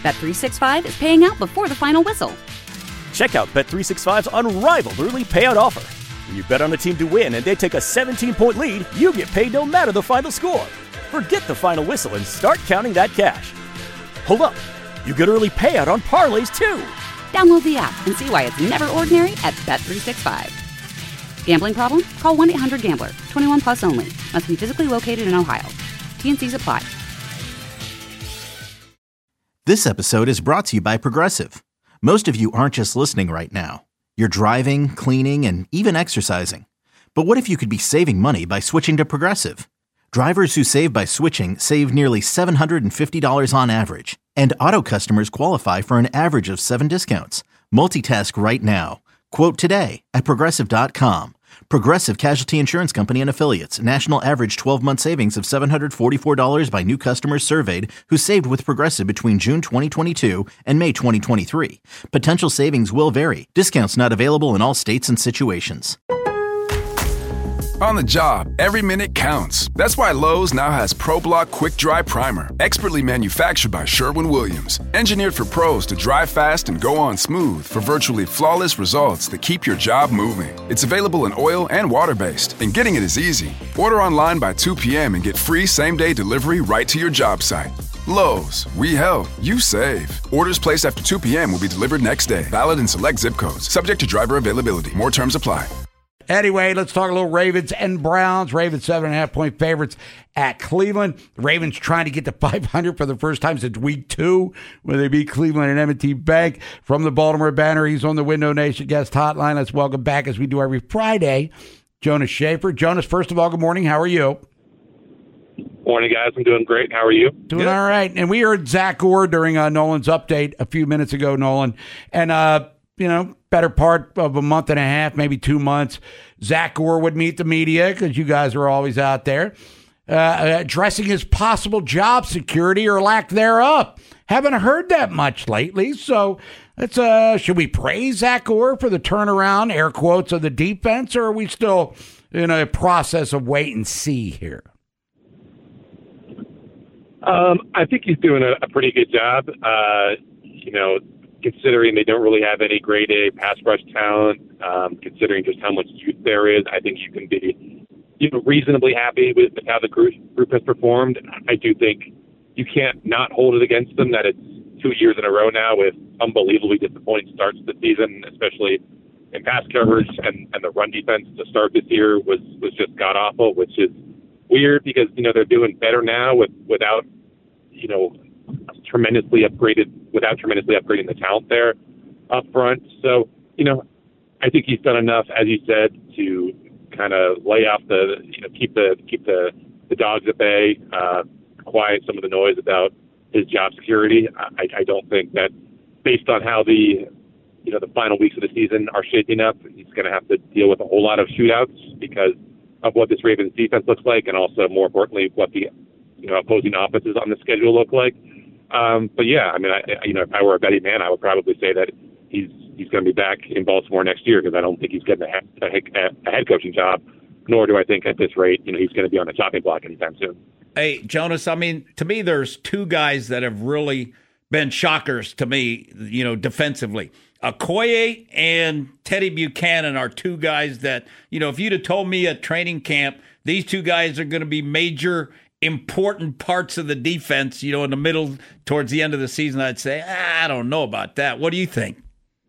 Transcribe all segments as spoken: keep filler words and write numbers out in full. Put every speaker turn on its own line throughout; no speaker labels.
Bet three sixty-five is paying out before the final whistle.
Check out Bet three sixty-five's unrivaled early payout offer. When you bet on a team to win and they take a seventeen-point lead, you get paid no matter the final score. Forget the final whistle and start counting that cash. Hold up. You get early payout on parlays, too.
Download the app and see why it's never ordinary at Bet three sixty-five. Gambling problem? Call one eight hundred gambler. twenty-one plus only. Must be physically located in Ohio. T N Cs apply.
This episode is brought to you by Progressive. Most of you aren't just listening right now. You're driving, cleaning, and even exercising. But what if you could be saving money by switching to Progressive? Drivers who save by switching save nearly seven hundred fifty dollars on average. And auto customers qualify for an average of seven discounts. Multitask right now. Quote today at Progressive dot com. Progressive Casualty Insurance Company and Affiliates. National average twelve-month savings of seven hundred forty-four dollars by new customers surveyed who saved with Progressive between June twenty twenty-two and May twenty twenty-three. Potential savings will vary. Discounts not available in all states and situations.
On the job, every minute counts. That's why Lowe's now has ProBlock Quick Dry Primer, expertly manufactured by Sherwin-Williams. Engineered for pros to dry fast and go on smooth for virtually flawless results that keep your job moving. It's available in oil and water-based, and getting it is easy. Order online by two p.m. and get free same-day delivery right to your job site. Lowe's, we help, you save. Orders placed after two p.m. will be delivered next day. Valid in select zip codes. Subject to driver availability. More terms apply.
Anyway, let's talk a little Ravens and Browns. Ravens seven and a half point favorites at Cleveland. The Ravens trying to get to five hundred for the first time since week two when they beat Cleveland and M and T Bank. From the Baltimore Banner, he's on the Window Nation guest hotline. Let's welcome back, as we do every Friday, Jonas Shaffer. Jonas, first of all, good morning. How are you?
Morning, guys. I'm doing great. How are you?
Doing Good. All right. And we heard Zach Orr during uh, Nolan's update a few minutes ago, Nolan. And, uh, you know, better part of a month and a half, maybe two months, Zach Orr would meet the media, because you guys are always out there, uh, addressing his possible job security or lack thereof. Haven't heard that much lately, so let's, uh, should we praise Zach Orr for the turnaround, air quotes, of the defense, or are we still in a process of wait and see here?
Um, I think he's doing a, a pretty good job, uh, you know, considering they don't really have any grade A pass rush talent, um, considering just how much youth there is. I think you can be, you know, reasonably happy with how the group, group has performed. I do think you can't not hold it against them that it's two years in a row now with unbelievably disappointing starts to the season, especially in pass coverage, and, and the run defense to start this year was, was just god-awful, which is weird because, you know, they're doing better now with without, you know, tremendously upgraded, without tremendously upgrading the talent there up front. So, you know, I think he's done enough, as you said, to kind of lay off the, you know, keep the keep the, the dogs at bay, uh, quiet some of the noise about his job security. I, I don't think that, based on how the, you know, the final weeks of the season are shaping up, he's going to have to deal with a whole lot of shootouts because of what this Ravens defense looks like, and also, more importantly, what the, you know, opposing offenses on the schedule look like. Um, but yeah, I mean, I, you know, if I were a betting man, I would probably say that he's he's going to be back in Baltimore next year, because I don't think he's getting a head, a head coaching job, nor do I think at this rate, you know, he's going to be on the chopping block anytime soon.
Hey, Jonas, I mean, to me, there's two guys that have really been shockers to me, you know, defensively. Okoye and Teddy Buchanan are two guys that, you know, if you'd have told me at training camp, these two guys are going to be major important parts of the defense, you know, in the middle towards the end of the season, I'd say, ah, I don't know about that. What do you think?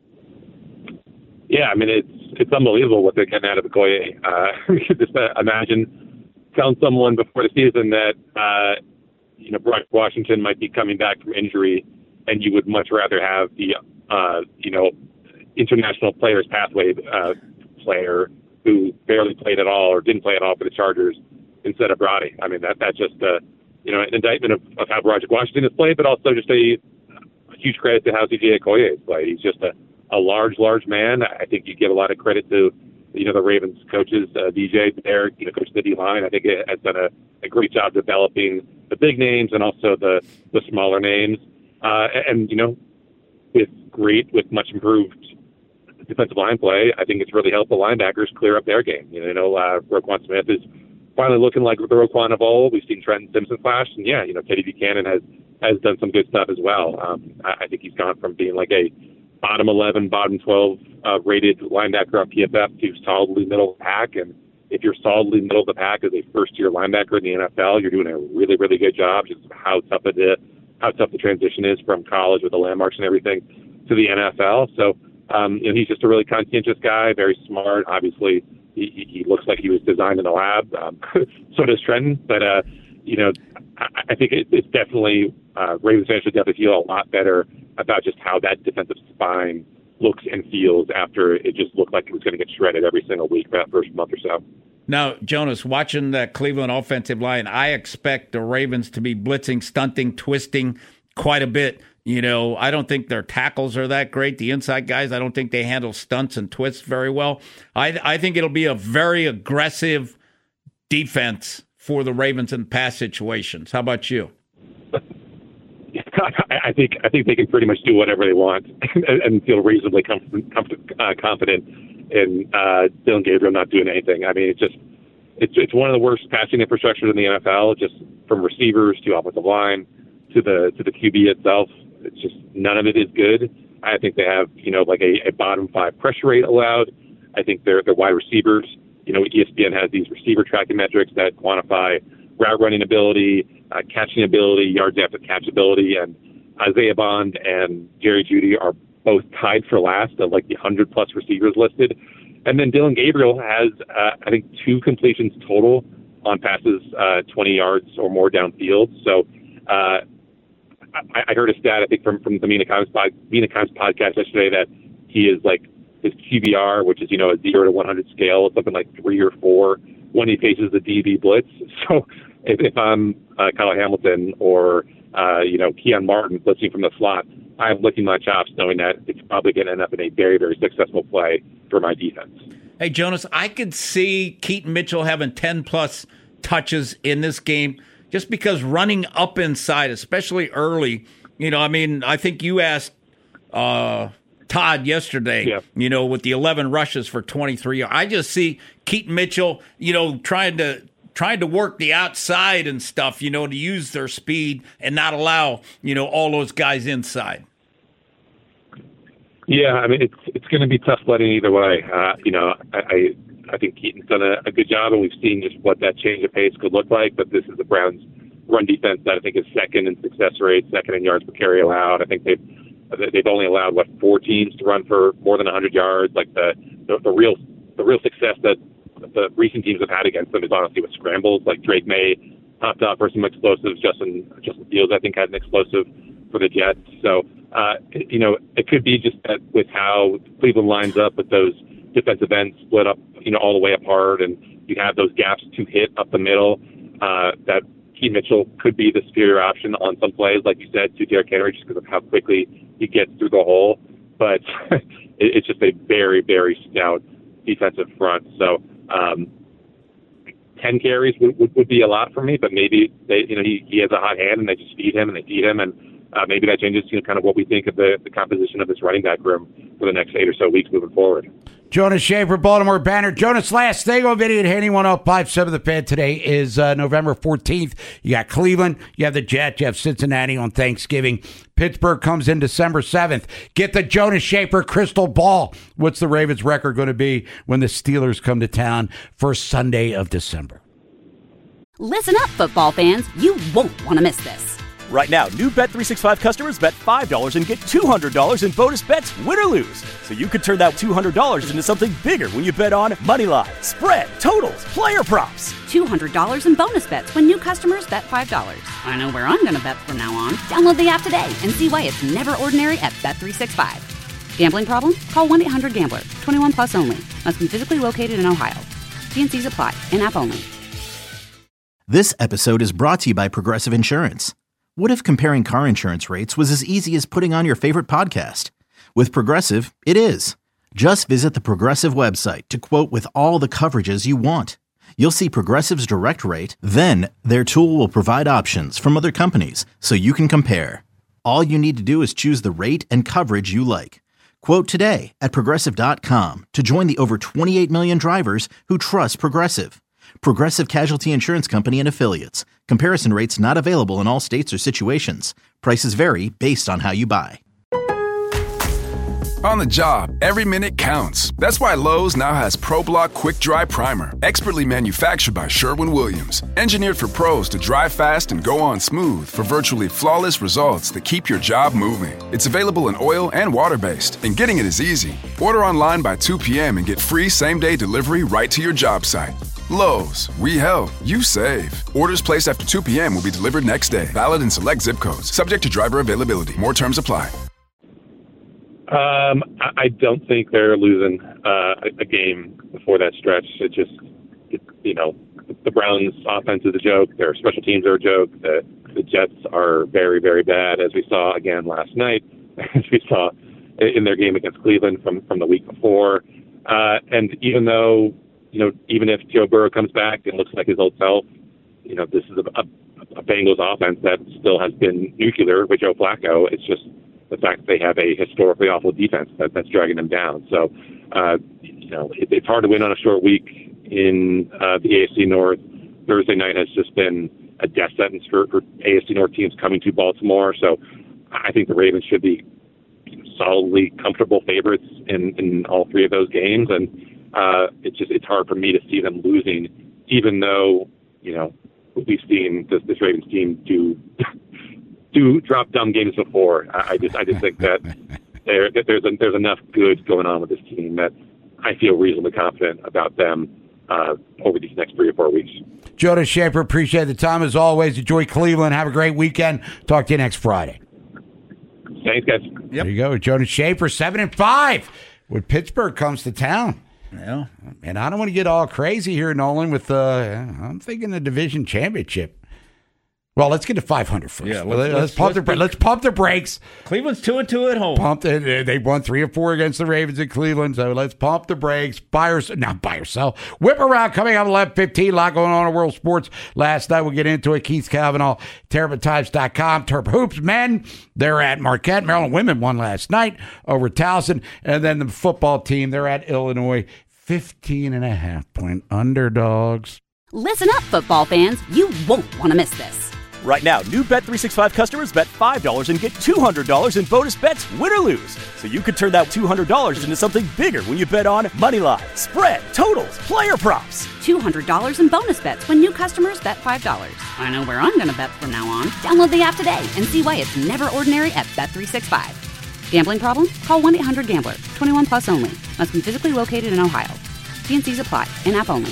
Yeah, I mean, it's it's unbelievable what they're getting out of Okoye. Uh, you could just uh, imagine telling someone before the season that, uh, you know, Brock Washington might be coming back from injury, and you would much rather have the, uh, you know, international players pathway uh, player who barely played at all or didn't play at all for the Chargers instead of Brody. I mean, that that's just a, you know, an indictment of, of how Broderick Washington has played, but also just a, a huge credit to how C J Okoye has played. He's just a, a large, large man. I think you give a lot of credit to, you know, the Ravens coaches, uh, D J there, you know, coach the D-line. I think it has done a, a great job developing the big names and also the, the smaller names. Uh, and, you know, with great, with much improved defensive line play, I think it's really helped the linebackers clear up their game. You know, uh, Roquan Smith is finally looking like the Roquan of old. We've seen Trenton Simpson flash, and yeah, you know, Teddy Buchanan has has done some good stuff as well. Um, I, I think he's gone from being like a bottom eleven, bottom twelve uh, rated linebacker on P F F to solidly middle of the pack. And if you're solidly middle of the pack as a first-year linebacker in the N F L, you're doing a really, really good job. Just how tough it is, how tough the transition is from college with the landmarks and everything to the N F L. So, um, you know, he's just a really conscientious guy, very smart. Obviously, he, he looks like he was designed in the lab. Um, so does Trenton. But, uh, you know, I, I think it, it's definitely uh, Ravens fans should definitely feel a lot better about just how that defensive spine looks and feels after it just looked like it was going to get shredded every single week for that first month or so.
Now, Jonas, watching that Cleveland offensive line, I expect the Ravens to be blitzing, stunting, twisting quite a bit. You know, I don't think their tackles are that great. The inside guys, I don't think they handle stunts and twists very well. I, I think it'll be a very aggressive defense for the Ravens in pass situations. How about you?
I think I think they can pretty much do whatever they want and, and feel reasonably com- com- uh, confident in uh, Dillon Gabriel not doing anything. I mean, it's just it's it's one of the worst passing infrastructures in the N F L, just from receivers to offensive line to the to the Q B itself. It's just none of it is good. I think they have you know like a, a bottom five pressure rate allowed. I think their their wide receivers. You know, E S P N has these receiver tracking metrics that quantify route running ability, uh, catching ability, yards after catch ability, and Isaiah Bond and Jerry Jeudy are both tied for last of like the one hundred plus receivers listed. And then Dillon Gabriel has, uh, I think, two completions total on passes uh, twenty yards or more downfield. So uh, I, I heard a stat, I think, from, from the Mina Kimes, pod, Mina Kimes podcast yesterday that he is like his Q B R, which is, you know, a zero to one hundred scale, something like three or four when he faces the D B blitz. So if, if I'm uh, Kyle Hamilton or, uh, you know, Keon Martin blitzing from the slot, I'm licking my chops knowing that it's probably going to end up in a very, very successful play for my defense.
Hey, Jonas, I could see Keaton Mitchell having ten-plus touches in this game just because running up inside, especially early, you know, I mean, I think you asked uh, Todd yesterday, yeah. you know, with the eleven rushes for twenty-three. I just see Keaton Mitchell, you know, trying to trying to work the outside and stuff, you know, to use their speed and not allow, you know, all those guys inside.
Yeah, I mean, it's it's going to be tough sledding either way. Uh, you know, I, I I think Keaton's done a, a good job, and we've seen just what that change of pace could look like. But this is the Browns' run defense that I think is second in success rate, second in yards per carry allowed. I think they've they've only allowed what four teams to run for more than one hundred yards. Like the the, the real the real success that the recent teams have had against them is honestly with scrambles. Like Drake May popped out for some explosives. Justin Justin Fields, I think, had an explosive for the Jets. So. Uh, you know, it could be just that with how Cleveland lines up with those defensive ends split up, you know, all the way apart, and you have those gaps to hit up the middle, uh, that Keaton Mitchell could be the superior option on some plays, like you said, to Derrick Henry, just because of how quickly he gets through the hole. But it, it's just a very, very stout defensive front. So um, ten carries would, would, would be a lot for me, but maybe they, you know, he, he has a hot hand, and they just feed him and they feed him, and Uh, maybe that changes, you know, kind of what we think of the, the composition of this running back room for the next eight or so weeks moving forward.
Jonas Shaffer, Baltimore Banner. Jonas, last thing on Video hitting one oh five seven The Fan today is uh, November fourteenth. You got Cleveland, you have the Jets, you have Cincinnati on Thanksgiving. Pittsburgh comes in December seventh. Get the Jonas Shaffer crystal ball. What's the Ravens' record going to be when the Steelers come to town first Sunday of December?
Listen up, football fans. You won't want to miss this.
Right now, new Bet three sixty-five customers bet five dollars and get two hundred dollars in bonus bets, win or lose. So you could turn that two hundred dollars into something bigger when you bet on moneyline, spread, totals, player props.
two hundred dollars in bonus bets when new customers bet five dollars. I know where I'm going to bet from now on. Download the app today and see why it's never ordinary at Bet three sixty-five. Gambling problem? Call one eight hundred gambler. twenty-one plus only. Must be physically located in Ohio. T and C's apply. In-app only.
This episode is brought to you by Progressive Insurance. What if comparing car insurance rates was as easy as putting on your favorite podcast? With Progressive, it is. Just visit the Progressive website to quote with all the coverages you want. You'll see Progressive's direct rate, then their tool will provide options from other companies so you can compare. All you need to do is choose the rate and coverage you like. Quote today at Progressive dot com to join the over twenty-eight million drivers who trust Progressive. Progressive Casualty Insurance Company and Affiliates. Comparison rates not available in all states or situations. Prices vary based on how you buy.
On the job, every minute counts. That's why Lowe's now has ProBlock Quick Dry Primer, expertly manufactured by Sherwin-Williams. Engineered for pros to dry fast and go on smooth for virtually flawless results that keep your job moving. It's available in oil and water-based, and getting it is easy. Order online by two p.m. and get free same-day delivery right to your job site. Lowe's, we help, you save. Orders placed after two p.m. will be delivered next day. Valid in select zip codes. Subject to driver availability. More terms apply.
Um, I don't think they're losing uh, a game before that stretch. It just, it, you know, the Browns' offense is a joke. Their special teams are a joke. The, the Jets are very, very bad, as we saw again last night, as we saw in their game against Cleveland from, from the week before. Uh, and even though, you know, even if Joe Burrow comes back and looks like his old self, you know, this is a, a, a Bengals offense that still has been nuclear with Joe Flacco. It's just the fact that they have a historically awful defense that, that's dragging them down. So, uh, you know, it, it's hard to win on a short week in uh, the A F C North. Thursday night has just been a death sentence for, for A F C North teams coming to Baltimore. So I think the Ravens should be solidly comfortable favorites in, in all three of those games. And uh, it's just it's hard for me to see them losing, even though, you know, we've seen this, this Ravens team do do drop dumb games before. I, I just I just think that there that there's a, there's enough good going on with this team that I feel reasonably confident about them uh, over these next three or four weeks.
Jonas Shaffer, appreciate the time as always. Enjoy Cleveland. Have a great weekend. Talk to you next Friday.
Thanks, guys.
Yep. There you go. Jonas Shaffer, seven and five when Pittsburgh comes to town.
Yeah.
And I don't want to get all crazy here, Nolan, with uh, I'm thinking the division championship. Well, let's get to five hundred first.
Yeah,
let's,
let's,
let's, pump
let's,
the, let's pump the brakes.
Cleveland's two and two at home.
Pump the, they won three or four against the Ravens in Cleveland, so let's pump the brakes. Buy or not buy or sell. Whip around coming up eleven fifteen. A lot going on in world sports. Last night we'll get into it. Keith Cavanaugh, Terrapin Times dot com. Terp Hoops men, they're at Marquette. Maryland women won last night over Towson, and then the football team, they're at Illinois. fifteen and a half point underdogs.
Listen up, football fans. You won't want to miss this.
Right now, new Bet three sixty-five customers bet five dollars and get two hundred dollars in bonus bets, win or lose. So you could turn that two hundred dollars into something bigger when you bet on money line, spread, totals, player props.
two hundred dollars in bonus bets when new customers bet five dollars. I know where I'm going to bet from now on. Download the app today and see why it's never ordinary at Bet three sixty-five. Gambling problem? Call one eight hundred gambler. twenty-one plus only. Must be physically located in Ohio. T and C's apply. In-app only.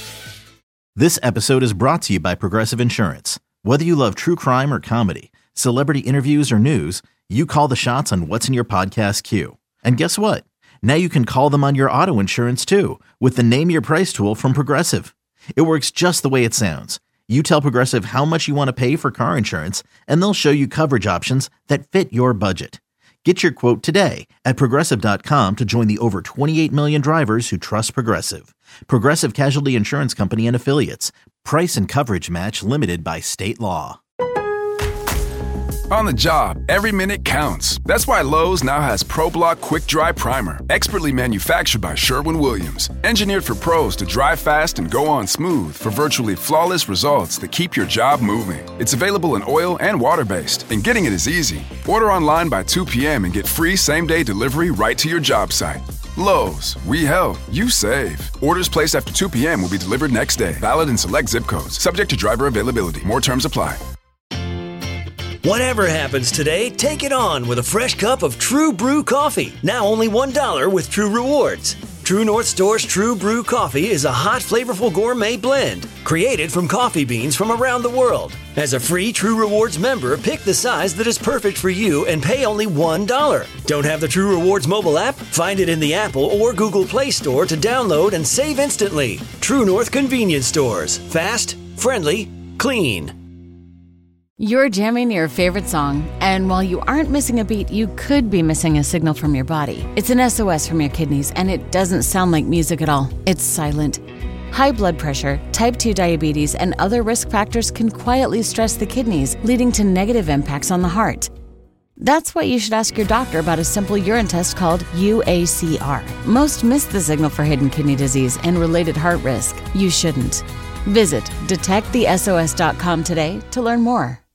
This episode is brought to you by Progressive Insurance. Whether you love true crime or comedy, celebrity interviews or news, you call the shots on what's in your podcast queue. And guess what? Now you can call them on your auto insurance too with the Name Your Price tool from Progressive. It works just the way it sounds. You tell Progressive how much you want to pay for car insurance, and they'll show you coverage options that fit your budget. Get your quote today at Progressive dot com to join the over twenty-eight million drivers who trust Progressive. Progressive Casualty Insurance Company and Affiliates. Price and coverage match limited by state law.
On the job, every minute counts. That's why Lowe's now has ProBlock Quick Dry Primer, expertly manufactured by Sherwin-Williams. Engineered for pros to dry fast and go on smooth for virtually flawless results that keep your job moving. It's available in oil and water-based, and getting it is easy. Order online by two p.m. and get free same-day delivery right to your job site. Lowe's, we help, you save. Orders placed after two p.m. will be delivered next day. Valid in select zip codes. Subject to driver availability. More terms apply.
Whatever happens today, take it on with a fresh cup of True Brew coffee. Now only one dollar with True Rewards. True North Store's True Brew coffee is a hot, flavorful gourmet blend created from coffee beans from around the world. As a free True Rewards member, pick the size that is perfect for you and pay only one dollar. Don't have the True Rewards mobile app? Find it in the Apple or Google Play Store to download and save instantly. True North Convenience Stores. Fast, friendly, clean.
You're jamming your favorite song, and while you aren't missing a beat, you could be missing a signal from your body. It's an S O S from your kidneys, and it doesn't sound like music at all. It's silent. High blood pressure, type two diabetes, and other risk factors can quietly stress the kidneys, leading to negative impacts on the heart. That's why you should ask your doctor about a simple urine test called U A C R. Most miss the signal for hidden kidney disease and related heart risk. You shouldn't. Visit detect the S O S dot com today to learn more.